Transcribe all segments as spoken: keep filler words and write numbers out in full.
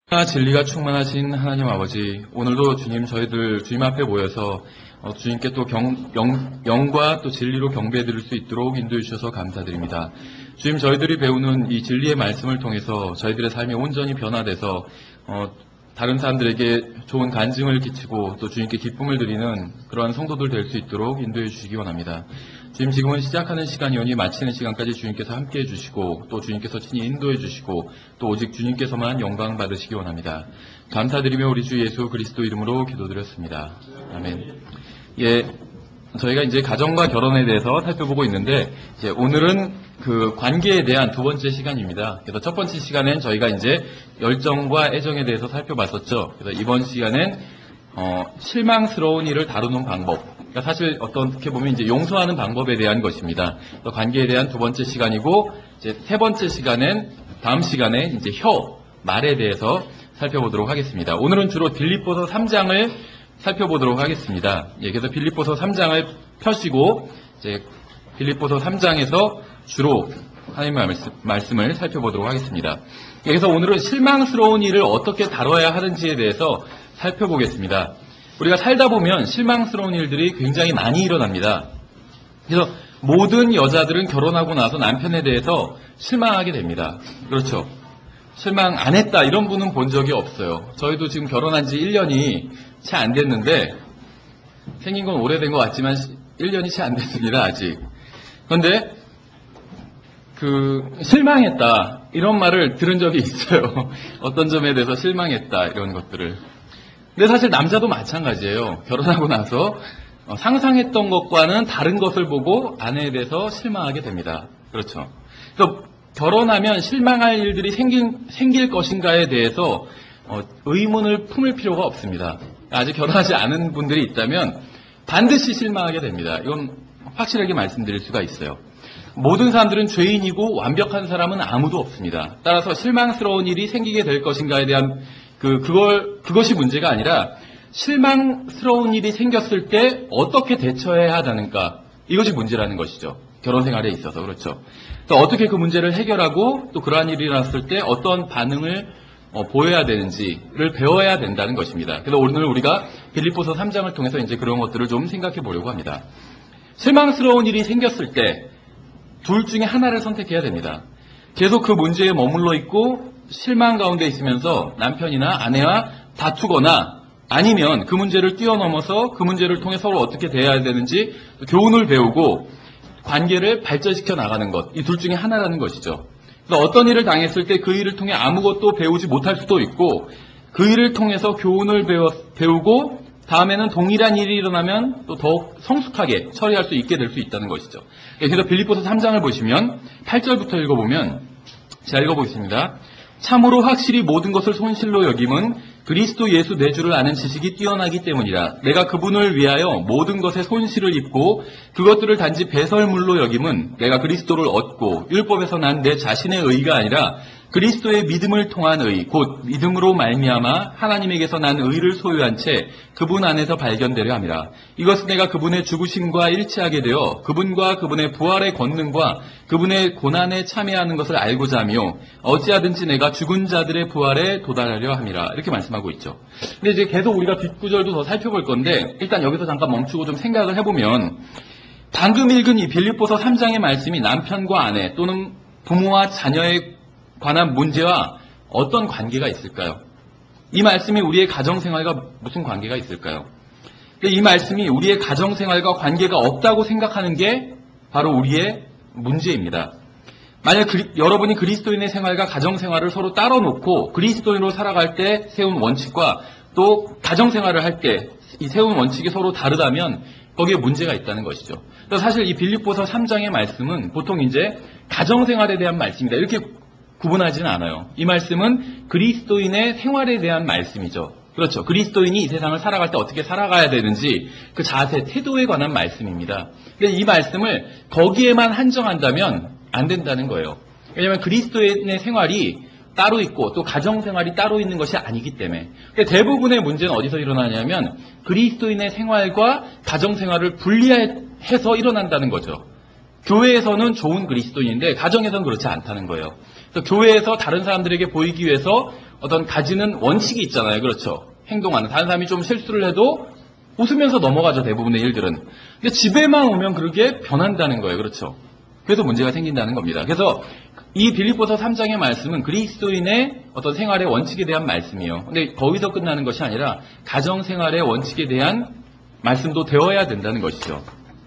진리가 충만하신 하나님 아버지, 오늘도 주님 저희들 주님 앞에 모여서 어, 주님께 또 경, 영, 영과 또 진리로 경배해 드릴 수 있도록 인도해 주셔서 감사드립니다. 주님 저희들이 배우는 이 진리의 말씀을 통해서 저희들의 삶이 온전히 변화돼서 어, 다른 사람들에게 좋은 간증을 끼치고 또 주님께 기쁨을 드리는 그러한 성도들 될 수 있도록 인도해 주시기 원합니다. 지금 지금은 시작하는 시간이오니 마치는 시간까지 주님께서 함께해 주시고 또 주님께서 친히 인도해 주시고 또 오직 주님께서만 영광 받으시기 원합니다. 감사드리며 우리 주 예수 그리스도 이름으로 기도드렸습니다. 아멘. 예, 저희가 이제 가정과 결혼에 대해서 살펴보고 있는데 이제 오늘은 그 관계에 대한 두 번째 시간입니다. 그래서 첫 번째 시간엔 저희가 이제 열정과 애정에 대해서 살펴봤었죠. 그래서 이번 시간엔 어, 실망스러운 일을 다루는 방법. 그러니까 사실 어떻게 보면 이제 용서하는 방법에 대한 것입니다. 또 관계에 대한 두 번째 시간이고 이제 세 번째 시간엔 다음 시간에 이제 혀, 말에 대해서 살펴보도록 하겠습니다. 오늘은 주로 빌립보서 삼 장을 살펴보도록 하겠습니다. 예, 그래서 빌립보서 삼 장을 펴시고 이제 빌립보서 삼 장에서 주로 하나님의 말씀, 말씀을 살펴보도록 하겠습니다. 예, 그래서 오늘은 실망스러운 일을 어떻게 다뤄야 하는지에 대해서 살펴보겠습니다. 우리가 살다 보면 실망스러운 일들이 굉장히 많이 일어납니다. 그래서 모든 여자들은 결혼하고 나서 남편에 대해서 실망하게 됩니다. 그렇죠? 실망 안 했다 이런 분은 본 적이 없어요. 저희도 지금 결혼한 지 일 년이 채 안 됐는데 생긴 건 오래된 것 같지만 일 년이 채 안 됐습니다. 아직. 그런데 그 실망했다 이런 말을 들은 적이 있어요. 어떤 점에 대해서 실망했다 이런 것들을. 근데 사실 남자도 마찬가지예요. 결혼하고 나서 상상했던 것과는 다른 것을 보고 아내에 대해서 실망하게 됩니다. 그렇죠. 그래서 결혼하면 실망할 일들이 생길, 생길 것인가에 대해서 어, 의문을 품을 필요가 없습니다. 아직 결혼하지 않은 분들이 있다면 반드시 실망하게 됩니다. 이건 확실하게 말씀드릴 수가 있어요. 모든 사람들은 죄인이고 완벽한 사람은 아무도 없습니다. 따라서 실망스러운 일이 생기게 될 것인가에 대한 그, 그걸, 그것이 문제가 아니라 실망스러운 일이 생겼을 때 어떻게 대처해야 하는가. 이것이 문제라는 것이죠. 결혼 생활에 있어서. 그렇죠. 또 어떻게 그 문제를 해결하고 또 그러한 일이 일어났을 때 어떤 반응을 어, 보여야 되는지를 배워야 된다는 것입니다. 그래서 오늘 우리가 빌립보서 삼 장을 통해서 이제 그런 것들을 좀 생각해 보려고 합니다. 실망스러운 일이 생겼을 때 둘 중에 하나를 선택해야 됩니다. 계속 그 문제에 머물러 있고 실망 가운데 있으면서 남편이나 아내와 다투거나 아니면 그 문제를 뛰어넘어서 그 문제를 통해 서로 어떻게 대해야 되는지 교훈을 배우고 관계를 발전시켜 나가는 것. 이 둘 중에 하나라는 것이죠. 그래서 어떤 일을 당했을 때 그 일을 통해 아무것도 배우지 못할 수도 있고 그 일을 통해서 교훈을 배워, 배우고 다음에는 동일한 일이 일어나면 또 더욱 성숙하게 처리할 수 있게 될 수 있다는 것이죠. 그래서 빌립보서 삼 장을 보시면 팔 절부터 읽어보면 제가 읽어보겠습니다. 참으로 확실히 모든 것을 손실로 여김은 그리스도 예수 내 주를 아는 지식이 뛰어나기 때문이라. 내가 그분을 위하여 모든 것에 손실을 입고 그것들을 단지 배설물로 여김은 내가 그리스도를 얻고 율법에서 난 내 자신의 의가 아니라 그리스도의 믿음을 통한 의, 곧 믿음으로 말미암아 하나님에게서 난 의를 소유한 채 그분 안에서 발견되려 함이라. 이것은 내가 그분의 죽으심과 일치하게 되어 그분과 그분의 부활의 권능과 그분의 고난에 참여하는 것을 알고자 하며 어찌하든지 내가 죽은 자들의 부활에 도달하려 함이라. 이렇게 말씀하고 있죠. 근데 이제 계속 우리가 뒷구절도 더 살펴볼 건데 일단 여기서 잠깐 멈추고 좀 생각을 해보면 방금 읽은 이 빌립보서 삼 장의 말씀이 남편과 아내 또는 부모와 자녀에 관한 문제와 어떤 관계가 있을까요? 이 말씀이 우리의 가정생활과 무슨 관계가 있을까요? 이 말씀이 우리의 가정생활과 관계가 없다고 생각하는 게 바로 우리의 문제입니다. 만약 그리, 여러분이 그리스도인의 생활과 가정생활을 서로 따로 놓고 그리스도인으로 살아갈 때 세운 원칙과 또 가정생활을 할 때 이 세운 원칙이 서로 다르다면 거기에 문제가 있다는 것이죠. 그래서 사실 이 빌립보서 삼 장의 말씀은 보통 이제 가정생활에 대한 말씀이다. 이렇게 구분하지는 않아요. 이 말씀은 그리스도인의 생활에 대한 말씀이죠. 그렇죠. 그리스도인이 이 세상을 살아갈 때 어떻게 살아가야 되는지 그 자세, 태도에 관한 말씀입니다. 근데 이 말씀을 거기에만 한정한다면 안 된다는 거예요. 왜냐하면 그리스도인의 생활이 따로 있고 또 가정생활이 따로 있는 것이 아니기 때문에. 그러니까 대부분의 문제는 어디서 일어나냐면 그리스도인의 생활과 가정생활을 분리해서 일어난다는 거죠. 교회에서는 좋은 그리스도인인데 가정에서는 그렇지 않다는 거예요. 그래서 교회에서 다른 사람들에게 보이기 위해서 어떤 가지는 원칙이 있잖아요. 그렇죠? 행동하는. 다른 사람이 좀 실수를 해도 웃으면서 넘어가죠. 대부분의 일들은. 근데 집에만 오면 그렇게 변한다는 거예요. 그렇죠? 그래서 문제가 생긴다는 겁니다. 그래서 이 빌립보서 삼 장의 말씀은 그리스도인의 어떤 생활의 원칙에 대한 말씀이에요. 근데 거기서 끝나는 것이 아니라 가정생활의 원칙에 대한 말씀도 되어야 된다는 것이죠.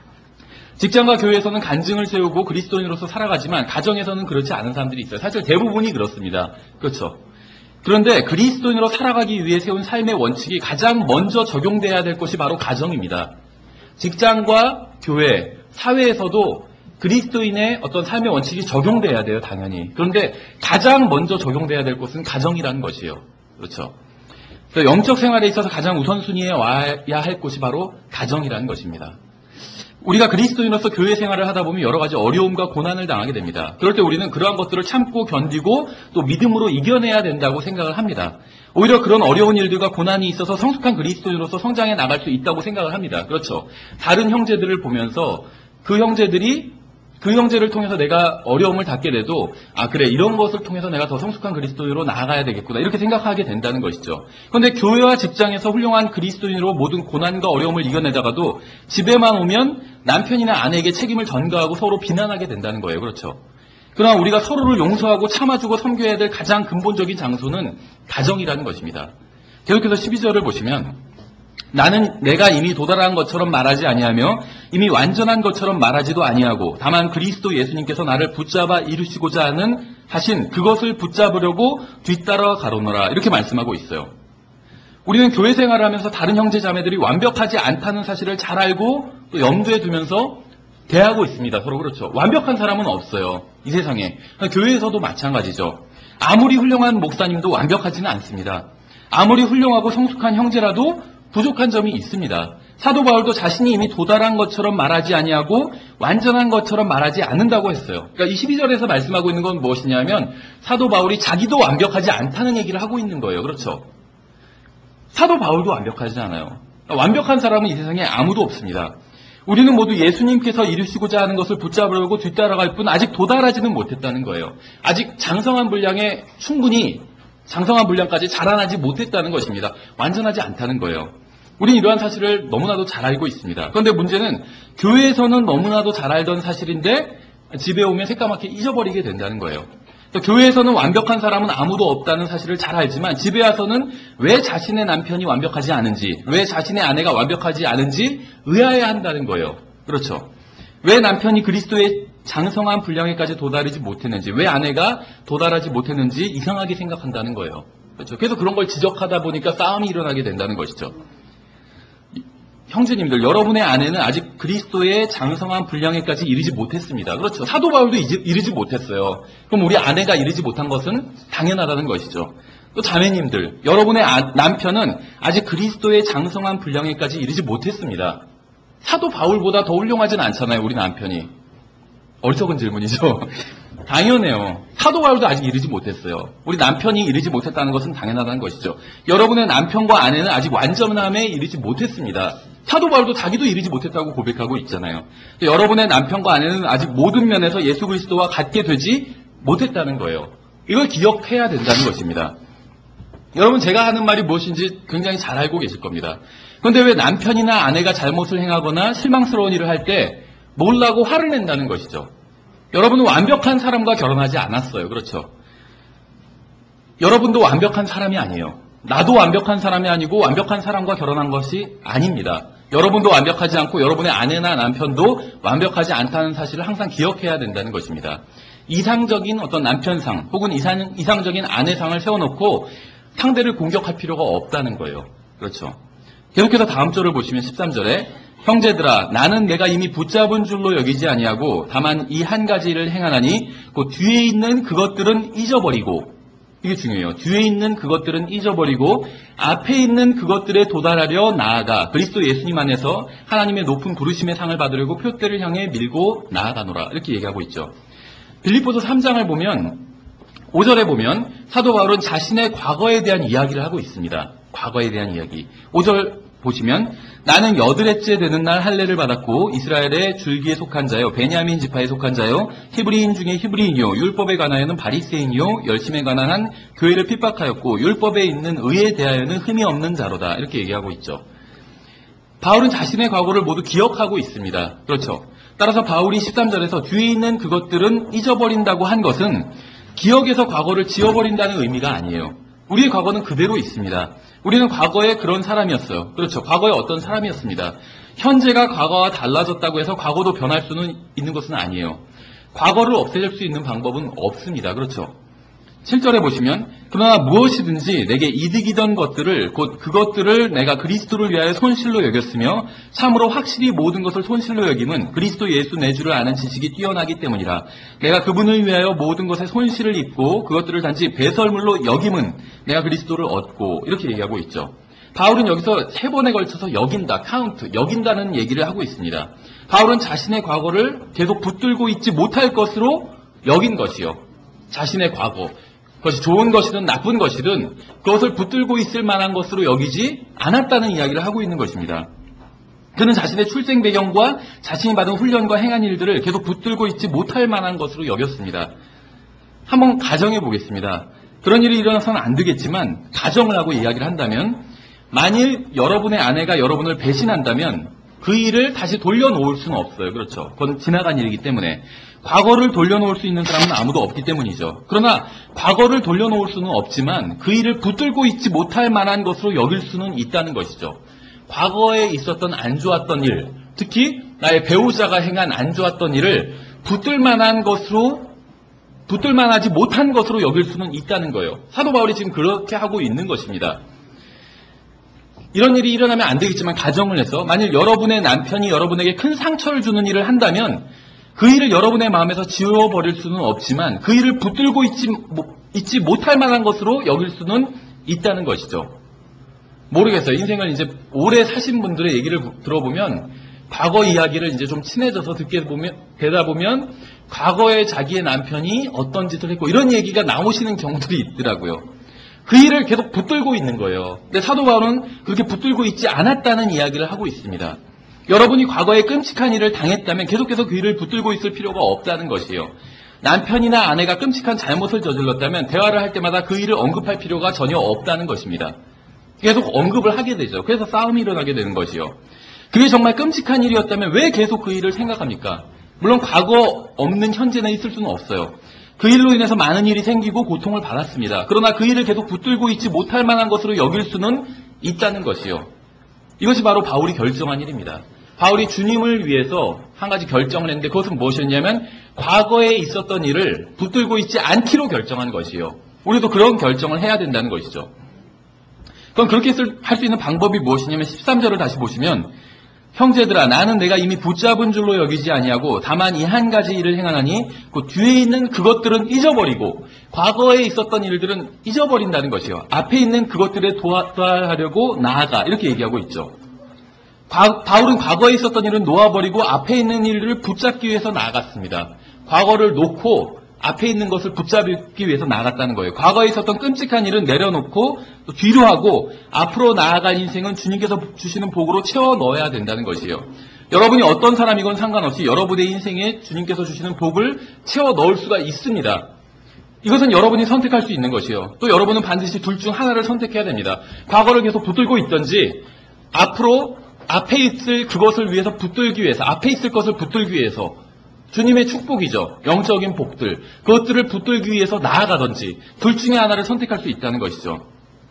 직장과 교회에서는 간증을 세우고 그리스도인으로서 살아가지만 가정에서는 그렇지 않은 사람들이 있어요. 사실 대부분이 그렇습니다. 그렇죠? 그런데 그리스도인으로 살아가기 위해 세운 삶의 원칙이 가장 먼저 적용돼야 될 것이 바로 가정입니다. 직장과 교회, 사회에서도 그리스도인의 어떤 삶의 원칙이 적용돼야 돼요, 당연히. 그런데 가장 먼저 적용돼야 될 것은 가정이라는 것이에요. 그렇죠? 그래서 영적 생활에 있어서 가장 우선순위에 와야 할 곳이 바로 가정이라는 것입니다. 우리가 그리스도인으로서 교회 생활을 하다 보면 여러 가지 어려움과 고난을 당하게 됩니다. 그럴 때 우리는 그러한 것들을 참고 견디고 또 믿음으로 이겨내야 된다고 생각을 합니다. 오히려 그런 어려운 일들과 고난이 있어서 성숙한 그리스도인으로서 성장해 나갈 수 있다고 생각을 합니다. 그렇죠? 다른 형제들을 보면서 그 형제들이 그 형제를 통해서 내가 어려움을 닿게 돼도 아 그래 이런 것을 통해서 내가 더 성숙한 그리스도인으로 나아가야 되겠구나 이렇게 생각하게 된다는 것이죠. 그런데 교회와 직장에서 훌륭한 그리스도인으로 모든 고난과 어려움을 이겨내다가도 집에만 오면 남편이나 아내에게 책임을 전가하고 서로 비난하게 된다는 거예요. 그렇죠. 그러나 우리가 서로를 용서하고 참아주고 섬겨야 될 가장 근본적인 장소는 가정이라는 것입니다. 계속해서 십이 절을 보시면 나는 내가 이미 도달한 것처럼 말하지 아니하며 이미 완전한 것처럼 말하지도 아니하고 다만 그리스도 예수님께서 나를 붙잡아 이루시고자 하는 하신 그것을 붙잡으려고 뒤따라 가로노라 이렇게 말씀하고 있어요. 우리는 교회 생활을 하면서 다른 형제 자매들이 완벽하지 않다는 사실을 잘 알고 또 염두에 두면서 대하고 있습니다. 서로 그렇죠. 완벽한 사람은 없어요. 이 세상에. 교회에서도 마찬가지죠. 아무리 훌륭한 목사님도 완벽하지는 않습니다. 아무리 훌륭하고 성숙한 형제라도 부족한 점이 있습니다. 사도 바울도 자신이 이미 도달한 것처럼 말하지 아니하고 완전한 것처럼 말하지 않는다고 했어요. 그러니까 이 십이 절에서 말씀하고 있는 건 무엇이냐면 사도 바울이 자기도 완벽하지 않다는 얘기를 하고 있는 거예요. 그렇죠? 사도 바울도 완벽하지 않아요. 완벽한 사람은 이 세상에 아무도 없습니다. 우리는 모두 예수님께서 이루시고자 하는 것을 붙잡으려고 뒤따라갈 뿐 아직 도달하지는 못했다는 거예요. 아직 장성한 분량에 충분히 장성한 분량까지 자라나지 못했다는 것입니다. 완전하지 않다는 거예요. 우리는 이러한 사실을 너무나도 잘 알고 있습니다. 그런데 문제는 교회에서는 너무나도 잘 알던 사실인데 집에 오면 새까맣게 잊어버리게 된다는 거예요. 교회에서는 완벽한 사람은 아무도 없다는 사실을 잘 알지만 집에 와서는 왜 자신의 남편이 완벽하지 않은지, 왜 자신의 아내가 완벽하지 않은지 의아해한다는 거예요. 그렇죠? 왜 남편이 그리스도의 장성한 분량에까지 도달하지 못했는지, 왜 아내가 도달하지 못했는지 이상하게 생각한다는 거예요. 그렇죠? 그래서 그런 걸 지적하다 보니까 싸움이 일어나게 된다는 것이죠. 형제님들, 여러분의 아내는 아직 그리스도의 장성한 분량에까지 이르지 못했습니다. 그렇죠. 사도 바울도 이르지 못했어요. 그럼 우리 아내가 이르지 못한 것은 당연하다는 것이죠. 또 자매님들, 여러분의 아, 남편은 아직 그리스도의 장성한 분량에까지 이르지 못했습니다. 사도 바울보다 더 훌륭하진 않잖아요, 우리 남편이. 어리석은 질문이죠. 당연해요. 사도 바울도 아직 이르지 못했어요. 우리 남편이 이르지 못했다는 것은 당연하다는 것이죠. 여러분의 남편과 아내는 아직 완전함에 이르지 못했습니다. 사도 바울도 자기도 이르지 못했다고 고백하고 있잖아요. 여러분의 남편과 아내는 아직 모든 면에서 예수 그리스도와 같게 되지 못했다는 거예요. 이걸 기억해야 된다는 것입니다. 여러분, 제가 하는 말이 무엇인지 굉장히 잘 알고 계실 겁니다. 그런데 왜 남편이나 아내가 잘못을 행하거나 실망스러운 일을 할 때 몰라고 화를 낸다는 것이죠. 여러분은 완벽한 사람과 결혼하지 않았어요. 그렇죠? 여러분도 완벽한 사람이 아니에요. 나도 완벽한 사람이 아니고 완벽한 사람과 결혼한 것이 아닙니다. 여러분도 완벽하지 않고 여러분의 아내나 남편도 완벽하지 않다는 사실을 항상 기억해야 된다는 것입니다. 이상적인 어떤 남편상 혹은 이상, 이상적인 아내상을 세워놓고 상대를 공격할 필요가 없다는 거예요. 그렇죠? 계속해서 다음 절을 보시면 십삼 절에 형제들아 나는 내가 이미 붙잡은 줄로 여기지 아니하고 다만 이 한 가지를 행하나니 그 뒤에 있는 그것들은 잊어버리고 이게 중요해요. 뒤에 있는 그것들은 잊어버리고 앞에 있는 그것들에 도달하려 나아가 그리스도 예수님 안에서 하나님의 높은 부르심의 상을 받으려고 표대를 향해 밀고 나아가노라 이렇게 얘기하고 있죠. 빌립보서 삼 장을 보면 오 절에 보면 사도 바울은 자신의 과거에 대한 이야기를 하고 있습니다. 과거에 대한 이야기. 오 절 보시면 나는 여드렛째 되는 날 할례를 받았고 이스라엘의 줄기에 속한 자요 베냐민 지파에 속한 자요 히브리인 중에 히브리인이요 율법에 관하여는 바리새인이요 열심에 관한 한 교회를 핍박하였고 율법에 있는 의에 대하여는 흠이 없는 자로다. 이렇게 얘기하고 있죠. 바울은 자신의 과거를 모두 기억하고 있습니다. 그렇죠. 따라서 바울이 십삼 절에서 뒤에 있는 그것들은 잊어버린다고 한 것은 기억에서 과거를 지워버린다는 의미가 아니에요. 우리의 과거는 그대로 있습니다. 우리는 과거에 그런 사람이었어요. 그렇죠. 과거에 어떤 사람이었습니다. 현재가 과거와 달라졌다고 해서 과거도 변할 수는 있는 것은 아니에요. 과거를 없애줄 수 있는 방법은 없습니다. 그렇죠. 칠 절에 보시면 그러나 무엇이든지 내게 이득이던 것들을 곧 그것들을 내가 그리스도를 위하여 손실로 여겼으며 참으로 확실히 모든 것을 손실로 여김은 그리스도 예수 내 주를 아는 지식이 뛰어나기 때문이라. 내가 그분을 위하여 모든 것에 손실을 입고 그것들을 단지 배설물로 여김은 내가 그리스도를 얻고 이렇게 얘기하고 있죠. 바울은 여기서 세 번에 걸쳐서 여긴다, 카운트, 여긴다는 얘기를 하고 있습니다. 바울은 자신의 과거를 계속 붙들고 있지 못할 것으로 여긴 것이요. 자신의 과거. 그것이 좋은 것이든 나쁜 것이든 그것을 붙들고 있을 만한 것으로 여기지 않았다는 이야기를 하고 있는 것입니다. 그는 자신의 출생 배경과 자신이 받은 훈련과 행한 일들을 계속 붙들고 있지 못할 만한 것으로 여겼습니다. 한번 가정해 보겠습니다. 그런 일이 일어나서는 안 되겠지만 가정을 하고 이야기를 한다면 만일 여러분의 아내가 여러분을 배신한다면 그 일을 다시 돌려놓을 수는 없어요. 그렇죠. 그건 지나간 일이기 때문에. 과거를 돌려놓을 수 있는 사람은 아무도 없기 때문이죠. 그러나 과거를 돌려놓을 수는 없지만 그 일을 붙들고 있지 못할 만한 것으로 여길 수는 있다는 것이죠. 과거에 있었던 안 좋았던 일, 특히 나의 배우자가 행한 안 좋았던 일을 붙들 만한 것으로, 붙들 만하지 못한 것으로 여길 수는 있다는 거예요. 사도 바울이 지금 그렇게 하고 있는 것입니다. 이런 일이 일어나면 안 되겠지만 가정을 해서 만일 여러분의 남편이 여러분에게 큰 상처를 주는 일을 한다면 그 일을 여러분의 마음에서 지워버릴 수는 없지만 그 일을 붙들고 있지, 있지 못할 만한 것으로 여길 수는 있다는 것이죠. 모르겠어요. 인생을 이제 오래 사신 분들의 얘기를 들어보면 과거 이야기를 이제 좀 친해져서 듣게 보면, 되다 보면 과거에 자기의 남편이 어떤 짓을 했고 이런 얘기가 나오시는 경우들이 있더라고요. 그 일을 계속 붙들고 있는 거예요. 근데 사도 바울은 그렇게 붙들고 있지 않았다는 이야기를 하고 있습니다. 여러분이 과거에 끔찍한 일을 당했다면 계속해서 그 일을 붙들고 있을 필요가 없다는 것이에요. 남편이나 아내가 끔찍한 잘못을 저질렀다면 대화를 할 때마다 그 일을 언급할 필요가 전혀 없다는 것입니다. 계속 언급을 하게 되죠. 그래서 싸움이 일어나게 되는 것이요. 그게 정말 끔찍한 일이었다면 왜 계속 그 일을 생각합니까? 물론 과거 없는 현재는 있을 수는 없어요. 그 일로 인해서 많은 일이 생기고 고통을 받았습니다. 그러나 그 일을 계속 붙들고 있지 못할 만한 것으로 여길 수는 있다는 것이요. 이것이 바로 바울이 결정한 일입니다. 바울이 주님을 위해서 한 가지 결정을 했는데 그것은 무엇이었냐면 과거에 있었던 일을 붙들고 있지 않기로 결정한 것이요. 우리도 그런 결정을 해야 된다는 것이죠. 그럼 그렇게 할 수 있는 방법이 무엇이냐면 십삼 절을 다시 보시면 형제들아 나는 내가 이미 붙잡은 줄로 여기지 아니하고 다만 이 한 가지 일을 행하나니 그 뒤에 있는 그것들은 잊어버리고 과거에 있었던 일들은 잊어버린다는 것이요. 앞에 있는 그것들에 도달하려고 나아가 이렇게 얘기하고 있죠. 바, 바울은 과거에 있었던 일은 놓아버리고 앞에 있는 일들을 붙잡기 위해서 나아갔습니다. 과거를 놓고 앞에 있는 것을 붙잡기 위해서 나아갔다는 거예요. 과거에 있었던 끔찍한 일은 내려놓고 또 뒤로 하고 앞으로 나아갈 인생은 주님께서 주시는 복으로 채워 넣어야 된다는 것이에요. 여러분이 어떤 사람이건 상관없이 여러분의 인생에 주님께서 주시는 복을 채워 넣을 수가 있습니다. 이것은 여러분이 선택할 수 있는 것이에요. 또 여러분은 반드시 둘 중 하나를 선택해야 됩니다. 과거를 계속 붙들고 있든지 앞으로 앞에 있을 그것을 위해서 붙들기 위해서 앞에 있을 것을 붙들기 위해서 주님의 축복이죠. 영적인 복들. 그것들을 붙들기 위해서 나아가든지 둘 중에 하나를 선택할 수 있다는 것이죠.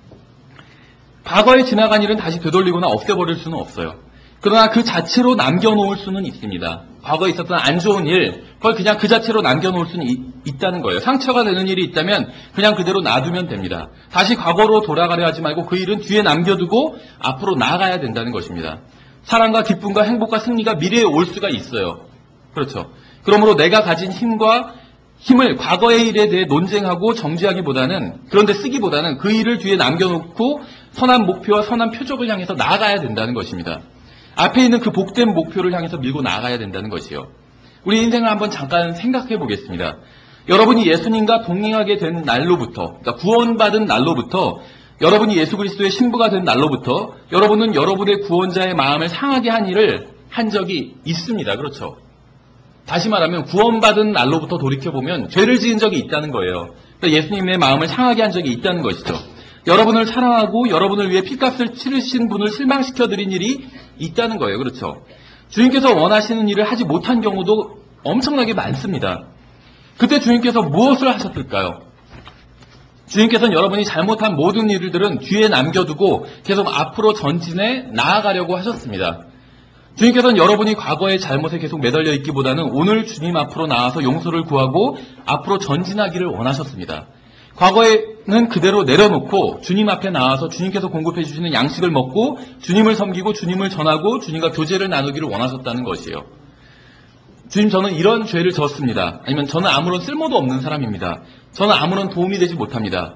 과거에 지나간 일은 다시 되돌리거나 없애버릴 수는 없어요. 그러나 그 자체로 남겨놓을 수는 있습니다. 과거에 있었던 안 좋은 일, 그걸 그냥 그 자체로 남겨놓을 수는 이, 있다는 거예요. 상처가 되는 일이 있다면 그냥 그대로 놔두면 됩니다. 다시 과거로 돌아가려 하지 말고 그 일은 뒤에 남겨두고 앞으로 나아가야 된다는 것입니다. 사랑과 기쁨과 행복과 승리가 미래에 올 수가 있어요. 그렇죠. 그러므로 내가 가진 힘과 힘을 과거의 일에 대해 논쟁하고 정죄하기보다는 그런데 쓰기보다는 그 일을 뒤에 남겨놓고 선한 목표와 선한 표적을 향해서 나아가야 된다는 것입니다. 앞에 있는 그 복된 목표를 향해서 밀고 나아가야 된다는 것이요. 우리 인생을 한번 잠깐 생각해 보겠습니다. 여러분이 예수님과 동행하게 된 날로부터, 그러니까 구원받은 날로부터 여러분이 예수 그리스도의 신부가 된 날로부터 여러분은 여러분의 구원자의 마음을 상하게 한 일을 한 적이 있습니다. 그렇죠? 다시 말하면 구원받은 날로부터 돌이켜보면 죄를 지은 적이 있다는 거예요. 그러니까 예수님의 마음을 상하게 한 적이 있다는 것이죠. 여러분을 사랑하고 여러분을 위해 핏값을 치르신 분을 실망시켜드린 일이 있다는 거예요. 그렇죠? 주님께서 원하시는 일을 하지 못한 경우도 엄청나게 많습니다. 그때 주님께서 무엇을 하셨을까요? 주님께서는 여러분이 잘못한 모든 일들은 뒤에 남겨두고 계속 앞으로 전진해 나아가려고 하셨습니다. 주님께서는 여러분이 과거의 잘못에 계속 매달려 있기보다는 오늘 주님 앞으로 나와서 용서를 구하고 앞으로 전진하기를 원하셨습니다. 과거에는 그대로 내려놓고 주님 앞에 나와서 주님께서 공급해 주시는 양식을 먹고 주님을 섬기고 주님을 전하고 주님과 교제를 나누기를 원하셨다는 것이에요. 주님, 저는 이런 죄를 졌습니다. 아니면 저는 아무런 쓸모도 없는 사람입니다. 저는 아무런 도움이 되지 못합니다.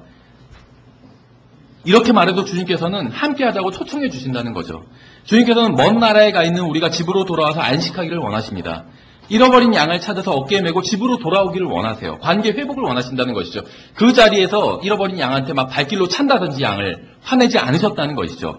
이렇게 말해도 주님께서는 함께하자고 초청해 주신다는 거죠. 주님께서는 먼 나라에 가 있는 우리가 집으로 돌아와서 안식하기를 원하십니다. 잃어버린 양을 찾아서 어깨에 메고 집으로 돌아오기를 원하세요. 관계 회복을 원하신다는 것이죠. 그 자리에서 잃어버린 양한테 막 발길로 찬다든지 양을 화내지 않으셨다는 것이죠.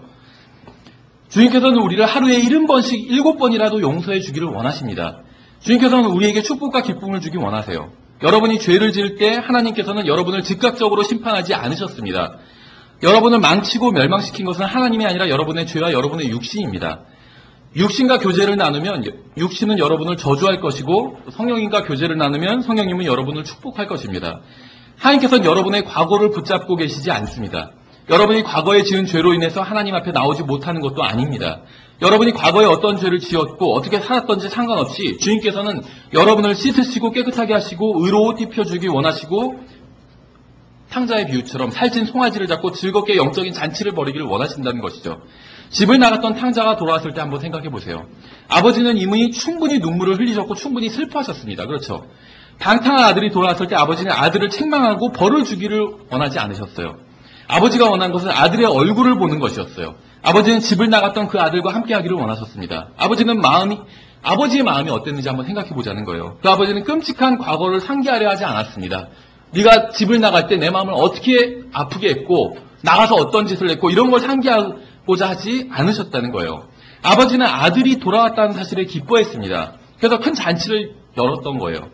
주님께서는 우리를 하루에 일흔 번씩 일곱 번이라도 용서해 주기를 원하십니다. 주님께서는 우리에게 축복과 기쁨을 주기 원하세요. 여러분이 죄를 지을 때 하나님께서는 여러분을 즉각적으로 심판하지 않으셨습니다. 여러분을 망치고 멸망시킨 것은 하나님이 아니라 여러분의 죄와 여러분의 육신입니다. 육신과 교제를 나누면 육신은 여러분을 저주할 것이고 성령님과 교제를 나누면 성령님은 여러분을 축복할 것입니다. 하나님께서는 여러분의 과거를 붙잡고 계시지 않습니다. 여러분이 과거에 지은 죄로 인해서 하나님 앞에 나오지 못하는 것도 아닙니다. 여러분이 과거에 어떤 죄를 지었고 어떻게 살았던지 상관없이 주님께서는 여러분을 씻으시고 깨끗하게 하시고 의로 옷 입혀주기 원하시고 탕자의 비유처럼 살찐 송아지를 잡고 즐겁게 영적인 잔치를 벌이기를 원하신다는 것이죠. 집을 나갔던 탕자가 돌아왔을 때 한번 생각해 보세요. 아버지는 이미 충분히 눈물을 흘리셨고 충분히 슬퍼하셨습니다. 그렇죠? 방탕한 아들이 돌아왔을 때 아버지는 아들을 책망하고 벌을 주기를 원하지 않으셨어요. 아버지가 원한 것은 아들의 얼굴을 보는 것이었어요. 아버지는 집을 나갔던 그 아들과 함께하기를 원하셨습니다. 아버지는 마음이 아버지의 마음이 어땠는지 한번 생각해 보자는 거예요. 그 아버지는 끔찍한 과거를 상기하려 하지 않았습니다. 네가 집을 나갈 때 내 마음을 어떻게 아프게 했고 나가서 어떤 짓을 했고 이런 걸 상기하고자 하지 않으셨다는 거예요. 아버지는 아들이 돌아왔다는 사실에 기뻐했습니다. 그래서 큰 잔치를 열었던 거예요.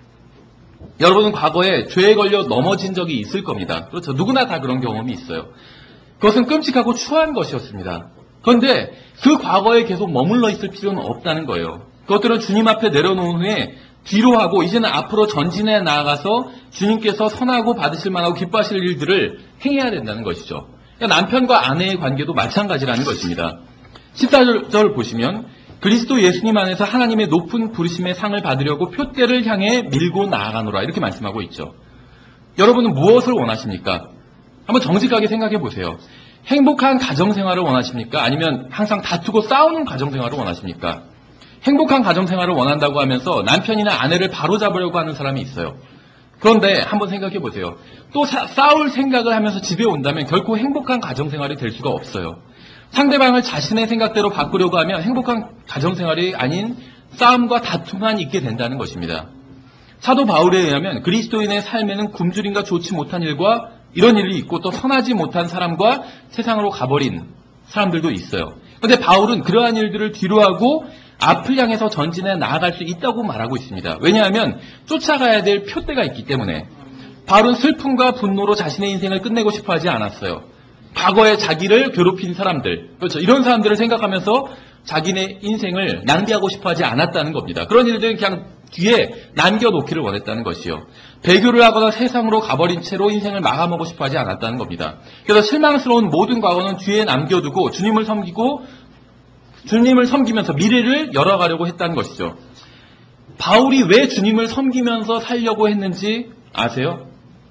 여러분은 과거에 죄에 걸려 넘어진 적이 있을 겁니다. 그렇죠. 누구나 다 그런 경험이 있어요. 그것은 끔찍하고 추한 것이었습니다. 그런데 그 과거에 계속 머물러 있을 필요는 없다는 거예요. 그것들은 주님 앞에 내려놓은 후에 뒤로 하고 이제는 앞으로 전진해 나아가서 주님께서 선하고 받으실 만하고 기뻐하실 일들을 행해야 된다는 것이죠. 그러니까 남편과 아내의 관계도 마찬가지라는 것입니다. 십사 절 보시면 그리스도 예수님 안에서 하나님의 높은 부르심의 상을 받으려고 표대를 향해 밀고 나아가노라 이렇게 말씀하고 있죠. 여러분은 무엇을 원하십니까? 한번 정직하게 생각해 보세요. 행복한 가정생활을 원하십니까? 아니면 항상 다투고 싸우는 가정생활을 원하십니까? 행복한 가정생활을 원한다고 하면서 남편이나 아내를 바로잡으려고 하는 사람이 있어요. 그런데 한번 생각해 보세요. 또 사, 싸울 생각을 하면서 집에 온다면 결코 행복한 가정생활이 될 수가 없어요. 상대방을 자신의 생각대로 바꾸려고 하면 행복한 가정생활이 아닌 싸움과 다툼만 있게 된다는 것입니다. 사도 바울에 의하면 그리스도인의 삶에는 굶주림과 좋지 못한 일과 이런 일이 있고 또 선하지 못한 사람과 세상으로 가버린 사람들도 있어요. 그런데 바울은 그러한 일들을 뒤로하고 앞을 향해서 전진해 나아갈 수 있다고 말하고 있습니다. 왜냐하면 쫓아가야 될 표대가 있기 때문에. 바울은 슬픔과 분노로 자신의 인생을 끝내고 싶어 하지 않았어요. 과거에 자기를 괴롭힌 사람들, 그렇죠. 이런 사람들을 생각하면서 자기네 인생을 낭비하고 싶어 하지 않았다는 겁니다. 그런 일들은 그냥 뒤에 남겨놓기를 원했다는 것이요. 배교를 하거나 세상으로 가버린 채로 인생을 마감하고 싶어 하지 않았다는 겁니다. 그래서 실망스러운 모든 과거는 뒤에 남겨두고 주님을 섬기고 주님을 섬기면서 미래를 열어가려고 했다는 것이죠. 바울이 왜 주님을 섬기면서 살려고 했는지 아세요?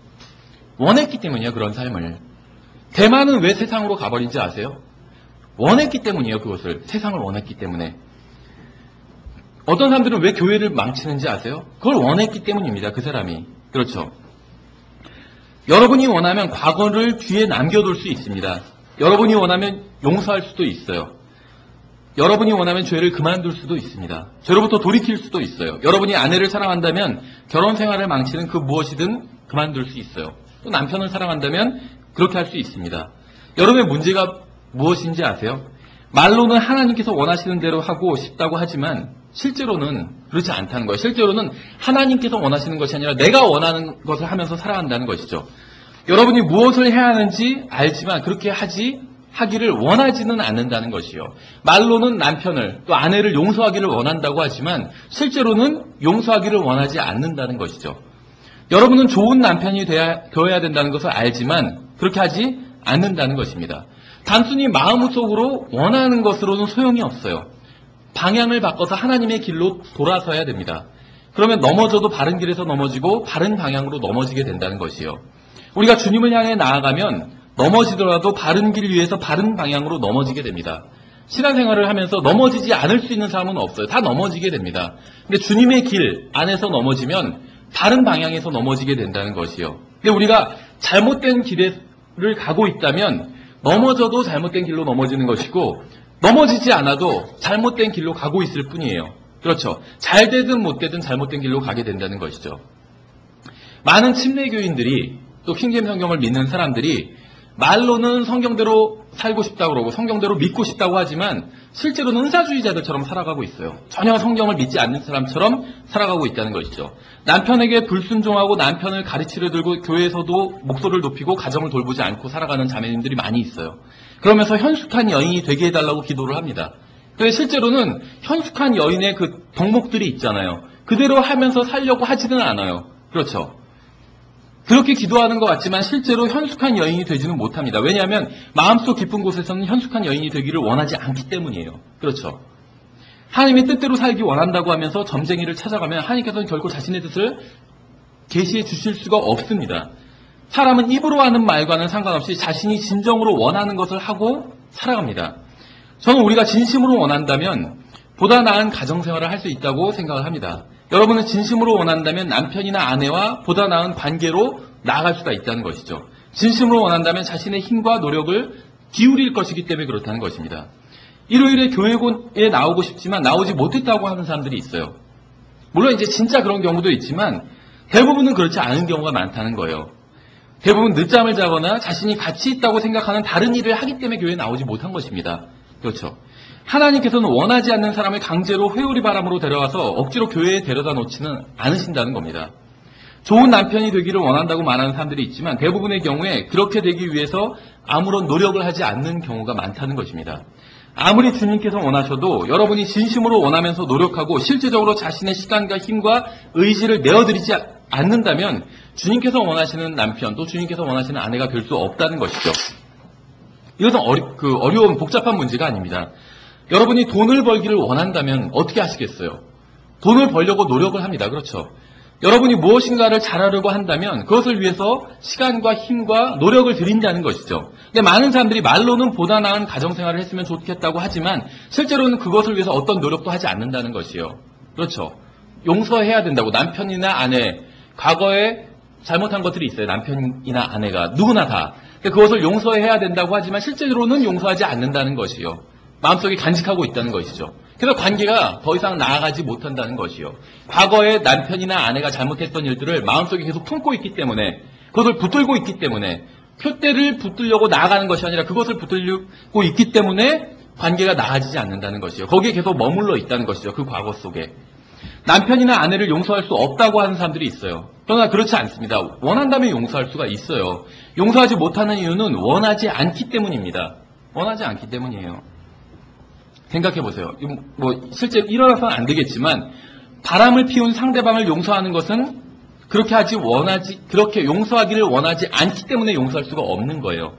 원했기 때문이에요. 그런 삶을. 대만은 왜 세상으로 가버린지 아세요? 원했기 때문이에요. 그것을. 세상을 원했기 때문에. 어떤 사람들은 왜 교회를 망치는지 아세요? 그걸 원했기 때문입니다. 그 사람이. 그렇죠. 여러분이 원하면 과거를 뒤에 남겨둘 수 있습니다. 여러분이 원하면 용서할 수도 있어요. 여러분이 원하면 죄를 그만둘 수도 있습니다. 죄로부터 돌이킬 수도 있어요. 여러분이 아내를 사랑한다면 결혼 생활을 망치는 그 무엇이든 그만둘 수 있어요. 또 남편을 사랑한다면 그렇게 할 수 있습니다. 여러분의 문제가 무엇인지 아세요? 말로는 하나님께서 원하시는 대로 하고 싶다고 하지만 실제로는 그렇지 않다는 거예요. 실제로는 하나님께서 원하시는 것이 아니라 내가 원하는 것을 하면서 살아간다는 것이죠. 여러분이 무엇을 해야 하는지 알지만 그렇게 하지 하기를 원하지는 않는다는 것이요. 말로는 남편을 또 아내를 용서하기를 원한다고 하지만 실제로는 용서하기를 원하지 않는다는 것이죠. 여러분은 좋은 남편이 되어야, 되어야 된다는 것을 알지만 그렇게 하지 않는다는 것입니다. 단순히 마음속으로 원하는 것으로는 소용이 없어요. 방향을 바꿔서 하나님의 길로 돌아서야 됩니다. 그러면 넘어져도 바른 길에서 넘어지고 바른 방향으로 넘어지게 된다는 것이요. 우리가 주님을 향해 나아가면 넘어지더라도 바른 길 위에서 바른 방향으로 넘어지게 됩니다. 신앙생활을 하면서 넘어지지 않을 수 있는 사람은 없어요. 다 넘어지게 됩니다. 근데 주님의 길 안에서 넘어지면 다른 방향에서 넘어지게 된다는 것이요. 근데 우리가 잘못된 길을 가고 있다면 넘어져도 잘못된 길로 넘어지는 것이고 넘어지지 않아도 잘못된 길로 가고 있을 뿐이에요. 그렇죠. 잘 되든 못 되든 잘못된 길로 가게 된다는 것이죠. 많은 침례교인들이 또 킹제임 성경을 믿는 사람들이 말로는 성경대로 살고 싶다고 그러고 성경대로 믿고 싶다고 하지만 실제로는 은사주의자들처럼 살아가고 있어요. 전혀 성경을 믿지 않는 사람처럼 살아가고 있다는 것이죠. 남편에게 불순종하고 남편을 가르치려 들고 교회에서도 목소리를 높이고 가정을 돌보지 않고 살아가는 자매님들이 많이 있어요. 그러면서 현숙한 여인이 되게 해달라고 기도를 합니다. 그런데 실제로는 현숙한 여인의 그 덕목들이 있잖아요. 그대로 하면서 살려고 하지는 않아요. 그렇죠. 그렇게 기도하는 것 같지만 실제로 현숙한 여인이 되지는 못합니다. 왜냐하면 마음속 깊은 곳에서는 현숙한 여인이 되기를 원하지 않기 때문이에요. 그렇죠. 하나님의 뜻대로 살기 원한다고 하면서 점쟁이를 찾아가면 하나님께서는 결코 자신의 뜻을 계시해 주실 수가 없습니다. 사람은 입으로 하는 말과는 상관없이 자신이 진정으로 원하는 것을 하고 살아갑니다. 저는 우리가 진심으로 원한다면 보다 나은 가정생활을 할 수 있다고 생각을 합니다. 여러분은 진심으로 원한다면 남편이나 아내와 보다 나은 관계로 나아갈 수가 있다는 것이죠. 진심으로 원한다면 자신의 힘과 노력을 기울일 것이기 때문에 그렇다는 것입니다. 일요일에 교회에 나오고 싶지만 나오지 못했다고 하는 사람들이 있어요. 물론 이제 진짜 그런 경우도 있지만 대부분은 그렇지 않은 경우가 많다는 거예요. 대부분 늦잠을 자거나 자신이 가치 있다고 생각하는 다른 일을 하기 때문에 교회에 나오지 못한 것입니다. 그렇죠. 하나님께서는 원하지 않는 사람을 강제로 회오리 바람으로 데려와서 억지로 교회에 데려다 놓지는 않으신다는 겁니다. 좋은 남편이 되기를 원한다고 말하는 사람들이 있지만 대부분의 경우에 그렇게 되기 위해서 아무런 노력을 하지 않는 경우가 많다는 것입니다. 아무리 주님께서 원하셔도 여러분이 진심으로 원하면서 노력하고 실제적으로 자신의 시간과 힘과 의지를 내어드리지 않는다면 주님께서 원하시는 남편 또 주님께서 원하시는 아내가 될 수 없다는 것이죠. 이것은 어리, 그 어려운 복잡한 문제가 아닙니다. 여러분이 돈을 벌기를 원한다면 어떻게 하시겠어요? 돈을 벌려고 노력을 합니다. 그렇죠? 여러분이 무엇인가를 잘하려고 한다면 그것을 위해서 시간과 힘과 노력을 들인다는 것이죠. 근데 많은 사람들이 말로는 보다 나은 가정생활을 했으면 좋겠다고 하지만 실제로는 그것을 위해서 어떤 노력도 하지 않는다는 것이요. 그렇죠? 용서해야 된다고 남편이나 아내, 과거에 잘못한 것들이 있어요. 남편이나 아내가 누구나 다. 근데 그것을 용서해야 된다고 하지만 실제로는 용서하지 않는다는 것이요. 마음속에 간직하고 있다는 것이죠. 그래서 관계가 더 이상 나아가지 못한다는 것이요. 과거에 남편이나 아내가 잘못했던 일들을 마음속에 계속 품고 있기 때문에 그것을 붙들고 있기 때문에 표대를 붙들려고 나아가는 것이 아니라 그것을 붙들고 있기 때문에 관계가 나아지지 않는다는 것이요. 거기에 계속 머물러 있다는 것이죠. 그 과거 속에. 남편이나 아내를 용서할 수 없다고 하는 사람들이 있어요. 그러나 그렇지 않습니다. 원한다면 용서할 수가 있어요. 용서하지 못하는 이유는 원하지 않기 때문입니다. 원하지 않기 때문이에요. 생각해보세요. 뭐 실제 일어나서는 안 되겠지만 바람을 피운 상대방을 용서하는 것은 그렇게 하지 원하지 그렇게 용서하기를 원하지 않기 때문에 용서할 수가 없는 거예요.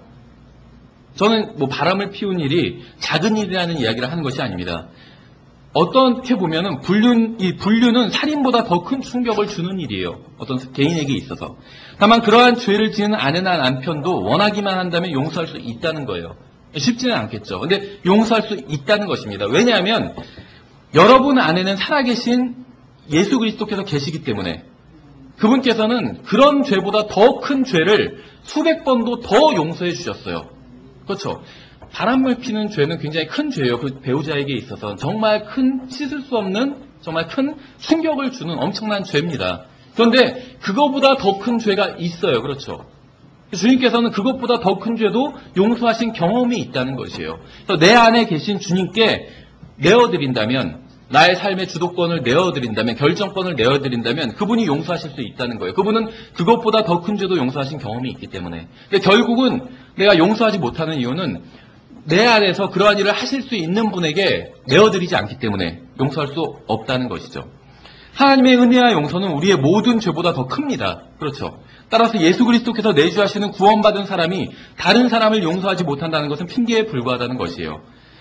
저는 뭐 바람을 피운 일이 작은 일이라는 이야기를 하는 것이 아닙니다. 어떻게 보면은 불륜, 이 불륜은 살인보다 더 큰 충격을 주는 일이에요. 어떤 개인에게 있어서. 다만 그러한 죄를 지은 아내나 남편도 원하기만 한다면 용서할 수 있다는 거예요. 쉽지는 않겠죠. 근데 용서할 수 있다는 것입니다. 왜냐하면 여러분 안에는 살아계신 예수 그리스도께서 계시기 때문에 그분께서는 그런 죄보다 더 큰 죄를 수백 번도 더 용서해 주셨어요. 그렇죠. 바람을 피는 죄는 굉장히 큰 죄예요. 그 배우자에게 있어서 정말 큰 씻을 수 없는 정말 큰 충격을 주는 엄청난 죄입니다. 그런데 그거보다 더 큰 죄가 있어요. 그렇죠. 주님께서는 그것보다 더 큰 죄도 용서하신 경험이 있다는 것이에요. 그래서 내 안에 계신 주님께 내어드린다면, 나의 삶의 주도권을 내어드린다면, 결정권을 내어드린다면 그분이 용서하실 수 있다는 거예요. 그분은 그것보다 더 큰 죄도 용서하신 경험이 있기 때문에. 근데 결국은 내가 용서하지 못하는 이유는 내 안에서 그러한 일을 하실 수 있는 분에게 내어드리지 않기 때문에 용서할 수 없다는 것이죠. 하나님의 은혜와 용서는 우리의 모든 죄보다 더 큽니다. 그렇죠. 따라서 예수 그리스도께서 내주하시는 구원받은 사람이 다른 사람을 용서하지 못한다는 것은 핑계에 불과하다는 것이에요.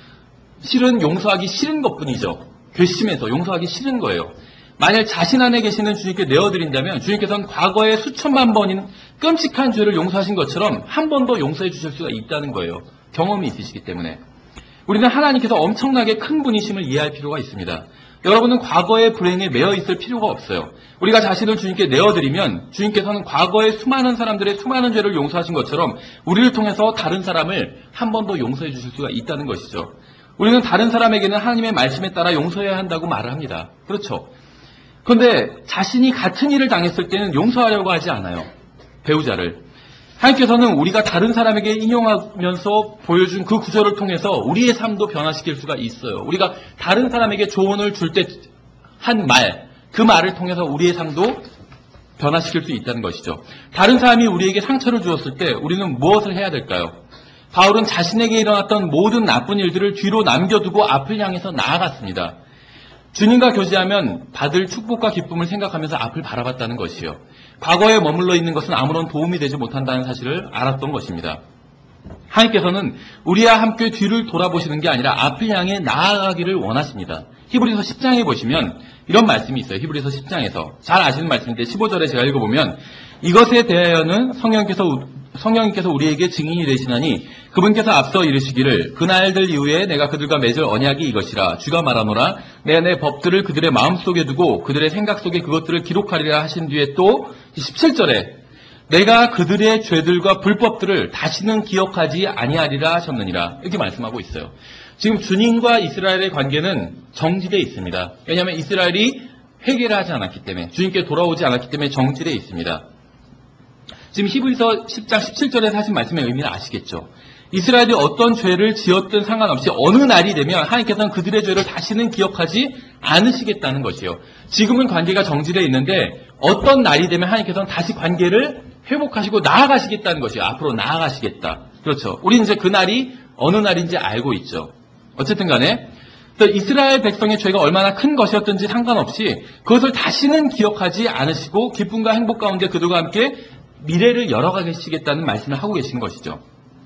실은 용서하기 싫은 것뿐이죠. 괘씸해서 용서하기 싫은 거예요. 만약 자신 안에 계시는 주님께 내어드린다면 주님께서는 과거에 수천만 번인 끔찍한 죄를 용서하신 것처럼 한 번 더 용서해 주실 수가 있다는 거예요. 경험이 있으시기 때문에. 우리는 하나님께서 엄청나게 큰 분이심을 이해할 필요가 있습니다. 여러분은 과거의 불행에 매여 있을 필요가 없어요. 우리가 자신을 주님께 내어드리면 주님께서는 과거의 수많은 사람들의 수많은 죄를 용서하신 것처럼 우리를 통해서 다른 사람을 한 번 더 용서해 주실 수가 있다는 것이죠. 우리는 다른 사람에게는 하나님의 말씀에 따라 용서해야 한다고 말을 합니다. 그렇죠. 그런데 자신이 같은 일을 당했을 때는 용서하려고 하지 않아요. 배우자를. 하나님께서는 우리가 다른 사람에게 인용하면서 보여준 그 구절을 통해서 우리의 삶도 변화시킬 수가 있어요. 우리가 다른 사람에게 조언을 줄 때 한 말, 그 말을 통해서 우리의 삶도 변화시킬 수 있다는 것이죠. 다른 사람이 우리에게 상처를 주었을 때 우리는 무엇을 해야 될까요? 바울은 자신에게 일어났던 모든 나쁜 일들을 뒤로 남겨두고 앞을 향해서 나아갔습니다. 주님과 교제하면 받을 축복과 기쁨을 생각하면서 앞을 바라봤다는 것이요. 과거에 머물러 있는 것은 아무런 도움이 되지 못한다는 사실을 알았던 것입니다. 하나님께서는 우리와 함께 뒤를 돌아보시는 게 아니라 앞을 향해 나아가기를 원하십니다. 히브리서 십 장에 보시면 이런 말씀이 있어요. 히브리서 십 장에서 잘 아시는 말씀인데 십오 절에 제가 읽어보면 이것에 대하여는 성령께서 성령님께서 우리에게 증인이 되시나니 그분께서 앞서 이르시기를 그날들 이후에 내가 그들과 맺을 언약이 이것이라 주가 말하노라 내가 내 법들을 그들의 마음속에 두고 그들의 생각 속에 그것들을 기록하리라 하신 뒤에 또 십칠 절에 내가 그들의 죄들과 불법들을 다시는 기억하지 아니하리라 하셨느니라 이렇게 말씀하고 있어요. 지금 주님과 이스라엘의 관계는 정지되어 있습니다. 왜냐하면 이스라엘이 회개를 하지 않았기 때문에 주님께 돌아오지 않았기 때문에 정지되어 있습니다. 지금 히브리서 십 장 십칠 절에서 하신 말씀의 의미를 아시겠죠? 이스라엘이 어떤 죄를 지었든 상관없이 어느 날이 되면 하나님께서는 그들의 죄를 다시는 기억하지 않으시겠다는 것이요. 지금은 관계가 정지되어 있는데 어떤 날이 되면 하나님께서는 다시 관계를 회복하시고 나아가시겠다는 것이요. 앞으로 나아가시겠다. 그렇죠. 우리는 이제 그 날이 어느 날인지 알고 있죠. 어쨌든 간에 이스라엘 백성의 죄가 얼마나 큰 것이었든지 상관없이 그것을 다시는 기억하지 않으시고 기쁨과 행복 가운데 그들과 함께 미래를 열어가시겠다는 말씀을 하고 계신 것이죠.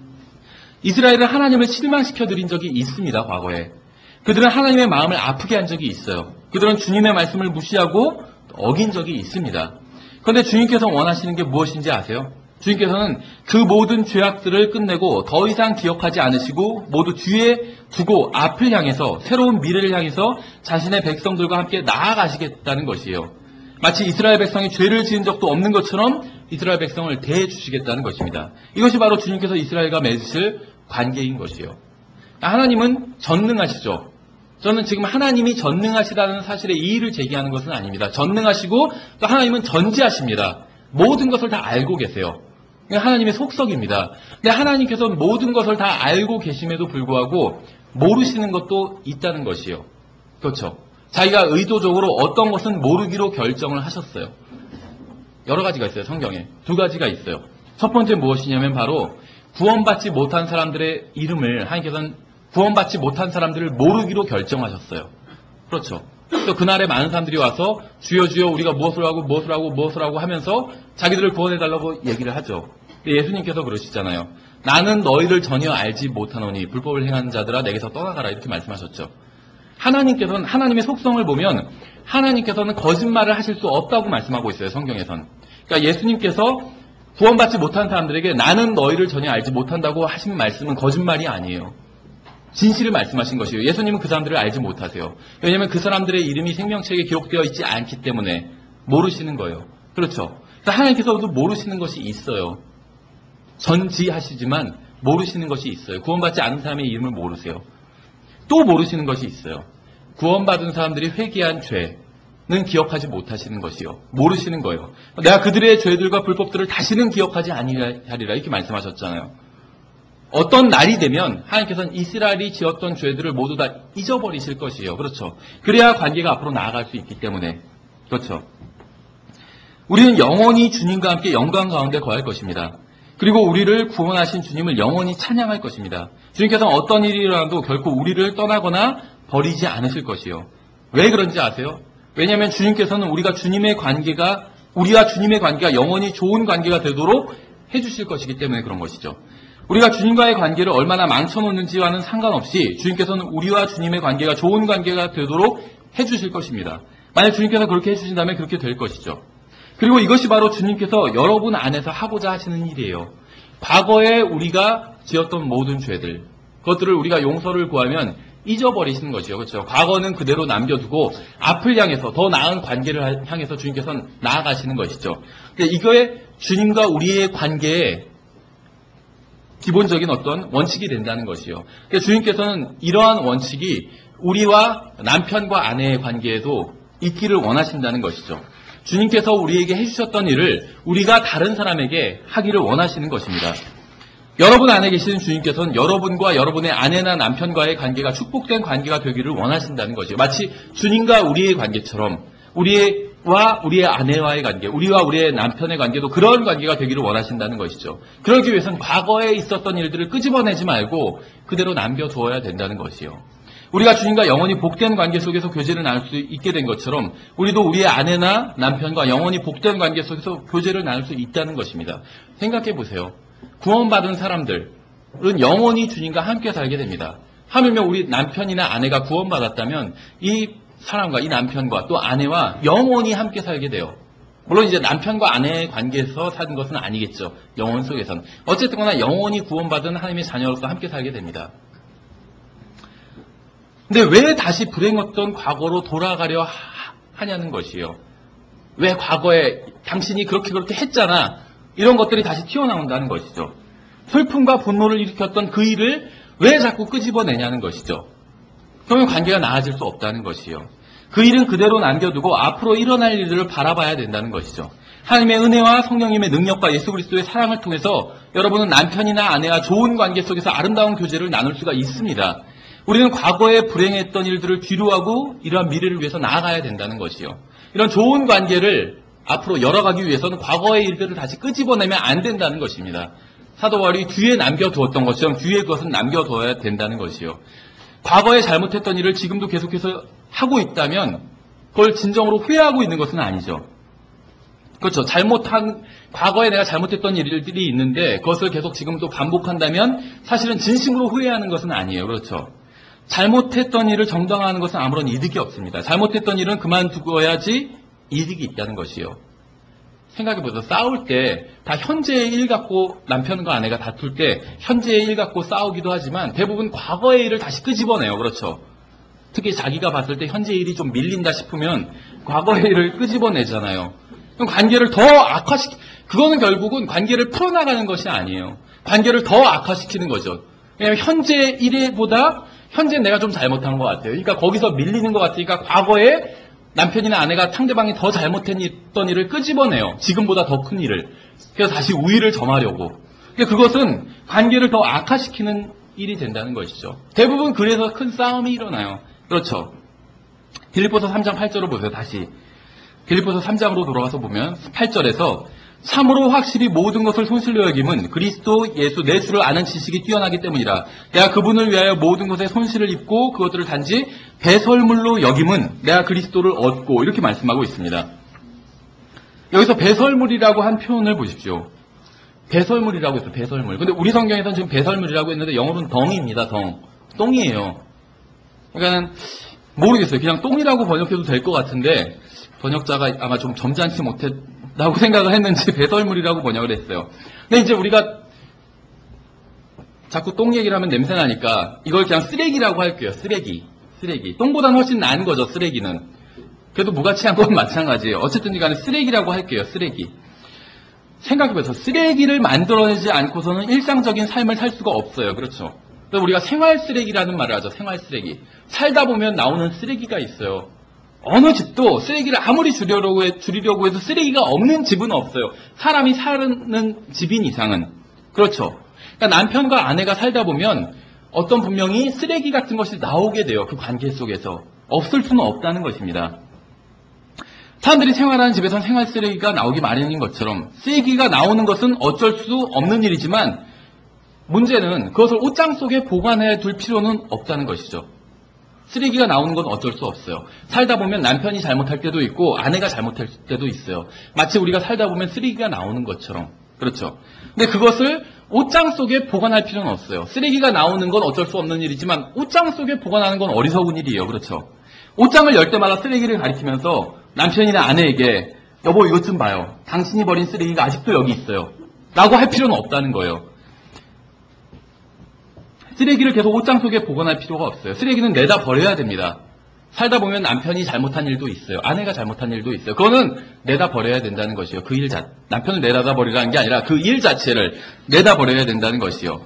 이스라엘은 하나님을 실망시켜드린 적이 있습니다. 과거에. 그들은 하나님의 마음을 아프게 한 적이 있어요. 그들은 주님의 말씀을 무시하고 어긴 적이 있습니다. 그런데 주님께서 원하시는 게 무엇인지 아세요? 주님께서는 그 모든 죄악들을 끝내고 더 이상 기억하지 않으시고 모두 뒤에 두고 앞을 향해서 새로운 미래를 향해서 자신의 백성들과 함께 나아가시겠다는 것이에요. 마치 이스라엘 백성이 죄를 지은 적도 없는 것처럼 이스라엘 백성을 대해주시겠다는 것입니다. 이것이 바로 주님께서 이스라엘과 맺으실 관계인 것이에요. 하나님은 전능하시죠. 저는 지금 하나님이 전능하시다는 사실에 이의를 제기하는 것은 아닙니다. 전능하시고 또 하나님은 전지하십니다. 모든 것을 다 알고 계세요. 하나님의 속성입니다. 근데 하나님께서 모든 것을 다 알고 계심에도 불구하고 모르시는 것도 있다는 것이에요. 그렇죠. 자기가 의도적으로 어떤 것은 모르기로 결정을 하셨어요. 여러 가지가 있어요. 성경에. 두 가지가 있어요. 첫 번째 무엇이냐면 바로 구원받지 못한 사람들의 이름을 하나님께서는 구원받지 못한 사람들을 모르기로 결정하셨어요. 그렇죠. 또 그날에 많은 사람들이 와서 주여 주여 우리가 무엇을 하고 무엇을 하고 무엇을 하고 하면서 자기들을 구원해달라고 얘기를 하죠. 근데 예수님께서 그러시잖아요. 나는 너희를 전혀 알지 못하노니 불법을 행하는 자들아 내게서 떠나가라 이렇게 말씀하셨죠. 하나님께서는 하나님의 속성을 보면 하나님께서는 거짓말을 하실 수 없다고 말씀하고 있어요. 성경에선. 그러니까 예수님께서 구원받지 못한 사람들에게 나는 너희를 전혀 알지 못한다고 하신 말씀은 거짓말이 아니에요. 진실을 말씀하신 것이에요. 예수님은 그 사람들을 알지 못하세요. 왜냐하면 그 사람들의 이름이 생명책에 기록되어 있지 않기 때문에 모르시는 거예요. 그렇죠. 하나님께서도 모르시는 것이 있어요. 전지하시지만 모르시는 것이 있어요. 구원받지 않은 사람의 이름을 모르세요. 또 모르시는 것이 있어요. 구원받은 사람들이 회개한 죄, 기억하지 못하시는 것이요. 모르시는 거예요. 내가 그들의 죄들과 불법들을 다시는 기억하지 아니하리라 이렇게 말씀하셨잖아요. 어떤 날이 되면 하나님께서는 이스라엘이 지었던 죄들을 모두 다 잊어버리실 것이에요. 그렇죠. 그래야 관계가 앞으로 나아갈 수 있기 때문에. 그렇죠. 우리는 영원히 주님과 함께 영광 가운데 거할 것입니다. 그리고 우리를 구원하신 주님을 영원히 찬양할 것입니다. 주님께서는 어떤 일이 일어나도 결코 우리를 떠나거나 버리지 않으실 것이요. 왜 그런지 아세요? 왜냐하면 주님께서는 우리가 주님의 관계가 우리와 주님의 관계가 영원히 좋은 관계가 되도록 해주실 것이기 때문에 그런 것이죠. 우리가 주님과의 관계를 얼마나 망쳐놓는지와는 상관없이 주님께서는 우리와 주님의 관계가 좋은 관계가 되도록 해주실 것입니다. 만약 주님께서 그렇게 해주신다면 그렇게 될 것이죠. 그리고 이것이 바로 주님께서 여러분 안에서 하고자 하시는 일이에요. 과거에 우리가 지었던 모든 죄들, 그것들을 우리가 용서를 구하면 잊어버리시는 것이요. 그렇죠. 과거는 그대로 남겨두고 앞을 향해서 더 나은 관계를 향해서 주님께서는 나아가시는 것이죠. 이거에 주님과 우리의 관계에 기본적인 어떤 원칙이 된다는 것이요. 주님께서는 이러한 원칙이 우리와 남편과 아내의 관계에도 있기를 원하신다는 것이죠. 주님께서 우리에게 해주셨던 일을 우리가 다른 사람에게 하기를 원하시는 것입니다. 여러분 안에 계시는 주님께서는 여러분과 여러분의 아내나 남편과의 관계가 축복된 관계가 되기를 원하신다는 것이죠. 마치 주님과 우리의 관계처럼 우리와 우리의 아내와의 관계, 우리와 우리의 남편의 관계도 그런 관계가 되기를 원하신다는 것이죠. 그러기 위해서는 과거에 있었던 일들을 끄집어내지 말고 그대로 남겨두어야 된다는 것이요. 우리가 주님과 영원히 복된 관계 속에서 교제를 나눌 수 있게 된 것처럼 우리도 우리의 아내나 남편과 영원히 복된 관계 속에서 교제를 나눌 수 있다는 것입니다. 생각해 보세요. 구원받은 사람들은 영원히 주님과 함께 살게 됩니다. 하물며 우리 남편이나 아내가 구원받았다면 이 사람과 이 남편과 또 아내와 영원히 함께 살게 돼요. 물론 이제 남편과 아내의 관계에서 사는 것은 아니겠죠. 영혼 속에서는. 어쨌든 거나 영원히 구원받은 하나님의 자녀로서 함께 살게 됩니다. 근데 왜 다시 불행했던 과거로 돌아가려 하냐는 것이에요. 왜 과거에 당신이 그렇게 그렇게 했잖아. 이런 것들이 다시 튀어나온다는 것이죠. 슬픔과 분노를 일으켰던 그 일을 왜 자꾸 끄집어내냐는 것이죠. 그러면 관계가 나아질 수 없다는 것이에요. 그 일은 그대로 남겨두고 앞으로 일어날 일들을 바라봐야 된다는 것이죠. 하나님의 은혜와 성령님의 능력과 예수 그리스도의 사랑을 통해서 여러분은 남편이나 아내와 좋은 관계 속에서 아름다운 교제를 나눌 수가 있습니다. 우리는 과거에 불행했던 일들을 뒤로하고 이러한 미래를 위해서 나아가야 된다는 것이요. 이런 좋은 관계를 앞으로 열어가기 위해서는 과거의 일들을 다시 끄집어내면 안 된다는 것입니다. 사도 바울이 뒤에 남겨두었던 것처럼 뒤에 그것은 남겨둬야 된다는 것이요. 과거에 잘못했던 일을 지금도 계속해서 하고 있다면 그걸 진정으로 후회하고 있는 것은 아니죠. 그렇죠. 잘못한, 과거에 내가 잘못했던 일들이 있는데 그것을 계속 지금도 반복한다면 사실은 진심으로 후회하는 것은 아니에요. 그렇죠. 잘못했던 일을 정당화하는 것은 아무런 이득이 없습니다. 잘못했던 일은 그만두어야지 이득이 있다는 것이요. 생각해보세요. 싸울 때 다 현재의 일 갖고 남편과 아내가 다툴 때 현재의 일 갖고 싸우기도 하지만 대부분 과거의 일을 다시 끄집어내요. 그렇죠. 특히 자기가 봤을 때 현재의 일이 좀 밀린다 싶으면 과거의 일을 끄집어내잖아요. 그럼 관계를 더 악화시키, 그거는 결국은 관계를 풀어나가는 것이 아니에요. 관계를 더 악화시키는 거죠. 왜냐하면 현재의 일보다 현재 내가 좀 잘못한 것 같아요. 그러니까 거기서 밀리는 것 같으니까 과거에 남편이나 아내가 상대방이 더 잘못했던 일을 끄집어내요. 지금보다 더 큰 일을. 그래서 다시 우위를 점하려고. 그러니까 그것은 관계를 더 악화시키는 일이 된다는 것이죠. 대부분 그래서 큰 싸움이 일어나요. 그렇죠. 빌립보서 삼 장 팔 절을 보세요. 다시. 빌립보서 삼 장으로 돌아가서 보면 팔 절에서 참으로 확실히 모든 것을 손실로 여김은 그리스도 예수 내 주를 아는 지식이 뛰어나기 때문이라. 내가 그분을 위하여 모든 것에 손실을 입고 그것들을 단지 배설물로 여김은 내가 그리스도를 얻고, 이렇게 말씀하고 있습니다. 여기서 배설물이라고 한 표현을 보십시오. 배설물이라고 했어요. 배설물. 근데 우리 성경에서는 지금 배설물이라고 했는데 영어로는 덩이입니다. 덩. 똥이에요. 그러니까 모르겠어요. 그냥 똥이라고 번역해도 될 것 같은데 번역자가 아마 좀 점잖지 못했다고 생각을 했는지 배설물이라고 번역을 했어요. 근데 이제 우리가 자꾸 똥 얘기를 하면 냄새 나니까 이걸 그냥 쓰레기라고 할게요. 쓰레기. 쓰레기. 똥보다는 훨씬 나은 거죠. 쓰레기는. 그래도 무가치한 건 마찬가지예요. 어쨌든 간에 쓰레기라고 할게요. 쓰레기. 생각해보세요. 쓰레기를 만들어내지 않고서는 일상적인 삶을 살 수가 없어요. 그렇죠. 그래서 우리가 생활 쓰레기라는 말을 하죠. 생활 쓰레기. 살다 보면 나오는 쓰레기가 있어요. 어느 집도 쓰레기를 아무리 줄이려고, 해, 줄이려고 해도 쓰레기가 없는 집은 없어요. 사람이 사는 집인 이상은. 그렇죠. 그러니까 남편과 아내가 살다 보면 어떤 분명히 쓰레기 같은 것이 나오게 돼요. 그 관계 속에서. 없을 수는 없다는 것입니다. 사람들이 생활하는 집에서는 생활 쓰레기가 나오기 마련인 것처럼 쓰레기가 나오는 것은 어쩔 수 없는 일이지만 문제는 그것을 옷장 속에 보관해 둘 필요는 없다는 것이죠. 쓰레기가 나오는 건 어쩔 수 없어요. 살다 보면 남편이 잘못할 때도 있고 아내가 잘못할 때도 있어요. 마치 우리가 살다 보면 쓰레기가 나오는 것처럼. 그렇죠. 근데 그것을 옷장 속에 보관할 필요는 없어요. 쓰레기가 나오는 건 어쩔 수 없는 일이지만 옷장 속에 보관하는 건 어리석은 일이에요. 그렇죠. 옷장을 열 때마다 쓰레기를 가리키면서 남편이나 아내에게 여보 이것 좀 봐요. 당신이 버린 쓰레기가 아직도 여기 있어요. 라고 할 필요는 없다는 거예요. 쓰레기를 계속 옷장 속에 보관할 필요가 없어요. 쓰레기는 내다 버려야 됩니다. 살다 보면 남편이 잘못한 일도 있어요. 아내가 잘못한 일도 있어요. 그거는 내다 버려야 된다는 것이요. 그 일 자, 남편을 내다 버리라는 게 아니라 그 일 자체를 내다 버려야 된다는 것이요.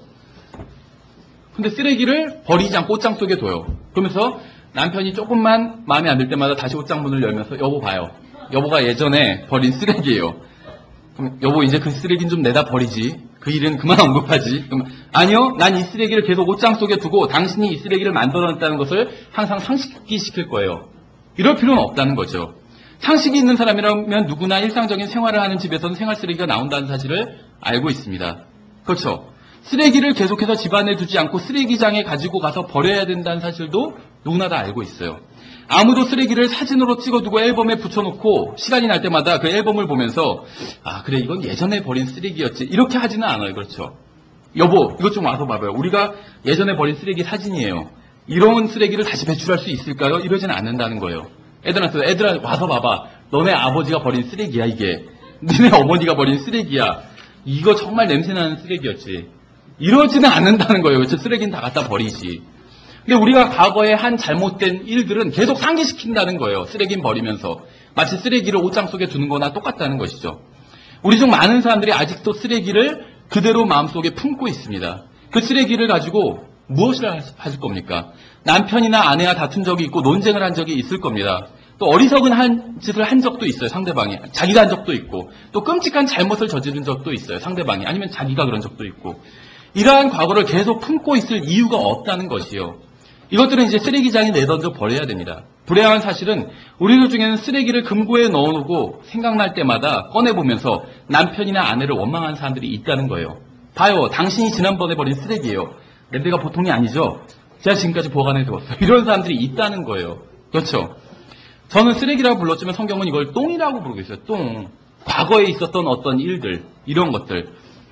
근데 쓰레기를 버리지 않고 옷장 속에 둬요. 그러면서 남편이 조금만 마음에 안 들 때마다 다시 옷장 문을 열면서 여보 봐요. 여보가 예전에 버린 쓰레기예요. 그럼 여보 이제 그 쓰레기는 좀 내다 버리지. 그 일은 그만 언급하지. 그럼 아니요. 난 이 쓰레기를 계속 옷장 속에 두고 당신이 이 쓰레기를 만들어냈다는 것을 항상 상식시킬 거예요. 이럴 필요는 없다는 거죠. 상식이 있는 사람이라면 누구나 일상적인 생활을 하는 집에서는 생활 쓰레기가 나온다는 사실을 알고 있습니다. 그렇죠. 쓰레기를 계속해서 집안에 두지 않고 쓰레기장에 가지고 가서 버려야 된다는 사실도 누구나 다 알고 있어요. 아무도 쓰레기를 사진으로 찍어두고 앨범에 붙여놓고 시간이 날 때마다 그 앨범을 보면서 아 그래 이건 예전에 버린 쓰레기였지 이렇게 하지는 않아요. 그렇죠. 여보 이것 좀 와서 봐봐요. 우리가 예전에 버린 쓰레기 사진이에요. 이런 쓰레기를 다시 배출할 수 있을까요? 이러지는 않는다는 거예요. 애들한테 애들한테 와서 봐봐. 너네 아버지가 버린 쓰레기야 이게. 너네 어머니가 버린 쓰레기야. 이거 정말 냄새나는 쓰레기였지. 이러지는 않는다는 거예요. 그렇죠? 쓰레기는 다 갖다 버리지. 근데 우리가 과거에 한 잘못된 일들은 계속 상기시킨다는 거예요. 쓰레기는 버리면서. 마치 쓰레기를 옷장 속에 두는 거나 똑같다는 것이죠. 우리 중 많은 사람들이 아직도 쓰레기를 그대로 마음속에 품고 있습니다. 그 쓰레기를 가지고 무엇을 하실 겁니까? 남편이나 아내와 다툰 적이 있고 논쟁을 한 적이 있을 겁니다. 또 어리석은 한 짓을 한 적도 있어요. 상대방이. 자기가 한 적도 있고 또 끔찍한 잘못을 저지른 적도 있어요. 상대방이. 아니면 자기가 그런 적도 있고. 이러한 과거를 계속 품고 있을 이유가 없다는 것이요. 이것들은 이제 쓰레기장에 내던져 버려야 됩니다. 불행한 사실은 우리들 중에는 쓰레기를 금고에 넣어놓고 생각날 때마다 꺼내보면서 남편이나 아내를 원망하는 사람들이 있다는 거예요. 봐요. 당신이 지난번에 버린 쓰레기예요. 냄새가 보통이 아니죠. 제가 지금까지 보관해 두었어요. 이런 사람들이 있다는 거예요. 그렇죠. 저는 쓰레기라고 불렀지만 성경은 이걸 똥이라고 부르고 있어요. 똥. 과거에 있었던 어떤 일들, 이런 것들.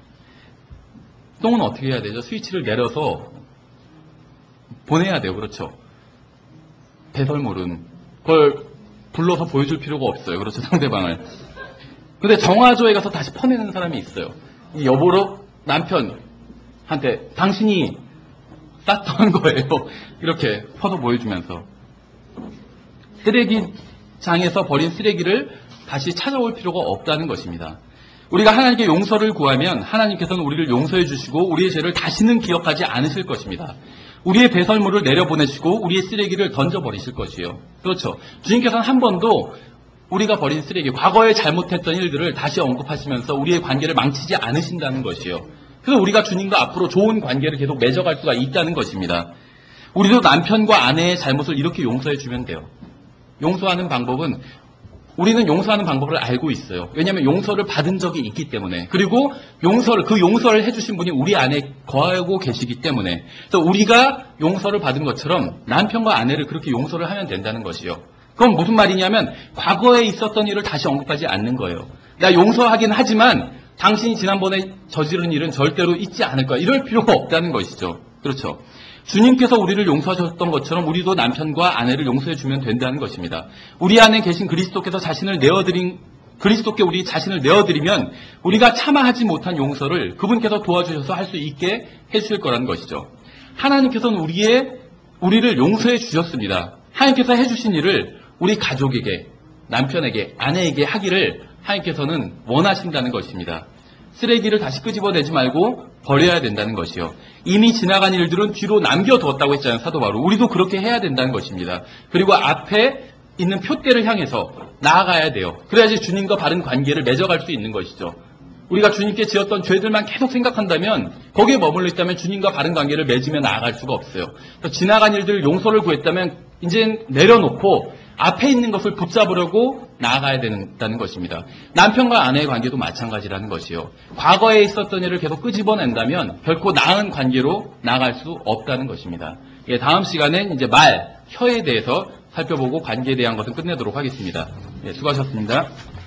똥은 어떻게 해야 되죠? 스위치를 내려서 보내야 돼요. 그렇죠. 배설물은 그걸 불러서 보여줄 필요가 없어요. 그렇죠. 상대방을. 근데 정화조에 가서 다시 퍼내는 사람이 있어요. 이 여보로 남편한테 당신이 쌌던 거예요. 이렇게 퍼서 보여주면서. 쓰레기장에서 버린 쓰레기를 다시 찾아올 필요가 없다는 것입니다. 우리가 하나님께 용서를 구하면 하나님께서는 우리를 용서해 주시고 우리의 죄를 다시는 기억하지 않으실 것입니다. 우리의 배설물을 내려보내시고 우리의 쓰레기를 던져버리실 것이요. 그렇죠. 주님께서는 한 번도 우리가 버린 쓰레기, 과거에 잘못했던 일들을 다시 언급하시면서 우리의 관계를 망치지 않으신다는 것이요. 그래서 우리가 주님과 앞으로 좋은 관계를 계속 맺어갈 수가 있다는 것입니다. 우리도 남편과 아내의 잘못을 이렇게 용서해 주면 돼요. 용서하는 방법은 우리는 용서하는 방법을 알고 있어요. 왜냐하면 용서를 받은 적이 있기 때문에. 그리고 용서를, 그 용서를 해주신 분이 우리 안에 거하고 계시기 때문에. 그래서 우리가 용서를 받은 것처럼 남편과 아내를 그렇게 용서를 하면 된다는 것이요. 그건 무슨 말이냐면 과거에 있었던 일을 다시 언급하지 않는 거예요. 나 용서하긴 하지만 당신이 지난번에 저지른 일은 절대로 잊지 않을 거야. 이럴 필요가 없다는 것이죠. 그렇죠. 주님께서 우리를 용서하셨던 것처럼 우리도 남편과 아내를 용서해주면 된다는 것입니다. 우리 안에 계신 그리스도께서 자신을 내어드린, 그리스도께 우리 자신을 내어드리면 우리가 참아하지 못한 용서를 그분께서 도와주셔서 할 수 있게 해주실 거라는 것이죠. 하나님께서는 우리의, 우리를 용서해 주셨습니다. 하나님께서 해주신 일을 우리 가족에게, 남편에게, 아내에게 하기를 하나님께서는 원하신다는 것입니다. 쓰레기를 다시 끄집어내지 말고 버려야 된다는 것이요. 이미 지나간 일들은 뒤로 남겨두었다고 했잖아요. 사도 바울. 우리도 그렇게 해야 된다는 것입니다. 그리고 앞에 있는 표대를 향해서 나아가야 돼요. 그래야지 주님과 바른 관계를 맺어갈 수 있는 것이죠. 우리가 주님께 지었던 죄들만 계속 생각한다면, 거기에 머물러 있다면 주님과 바른 관계를 맺으며 나아갈 수가 없어요. 지나간 일들 용서를 구했다면 이제 내려놓고 앞에 있는 것을 붙잡으려고 나아가야 된다는 것입니다. 남편과 아내의 관계도 마찬가지라는 것이요. 과거에 있었던 일을 계속 끄집어낸다면 결코 나은 관계로 나아갈 수 없다는 것입니다. 예, 다음 시간엔 이제 말, 혀에 대해서 살펴보고 관계에 대한 것은 끝내도록 하겠습니다. 예, 수고하셨습니다.